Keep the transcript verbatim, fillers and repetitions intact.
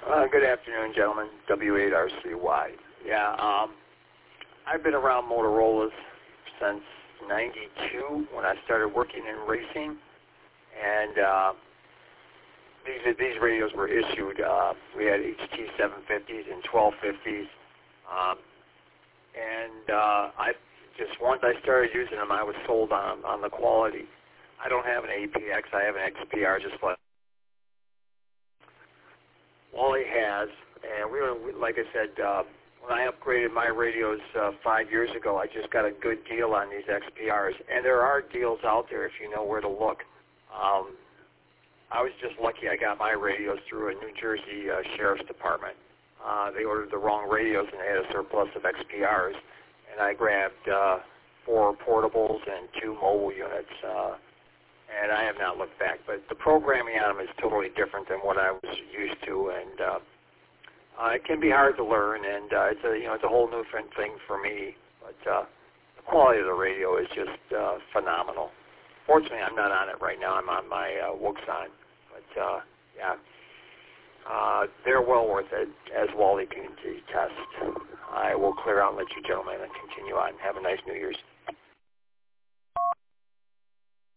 Uh, good afternoon, gentlemen. W eight R C Y. Yeah, um, I've been around Motorola's since ninety-two when I started working in racing, and uh, these these radios were issued. Uh, we had H T seven fifties and twelve fifties, um, and uh, I just once I started using them, I was sold on on the quality. I don't have an A P X. I have an X P R, just like Wally has. And we were, like I said, uh, when I upgraded my radios uh, five years ago, I just got a good deal on these X P Rs. And there are deals out there if you know where to look. Um, I was just lucky I got my radios through a New Jersey uh, Sheriff's Department. Uh, they ordered the wrong radios and they had a surplus of X P Rs. And I grabbed uh, four portables and two mobile units. Uh, and I have not looked back. But the programming on them is totally different than what I was used to. And uh, uh, it can be hard to learn. And uh, it's a you know it's a whole new thing for me. But uh, the quality of the radio is just uh, phenomenal. Fortunately, I'm not on it right now. I'm on my uh, Wuxon. But, uh, yeah, uh, they're well worth it, as Wally can attest. I will clear out and let you gentlemen continue on. Have a nice New Year's.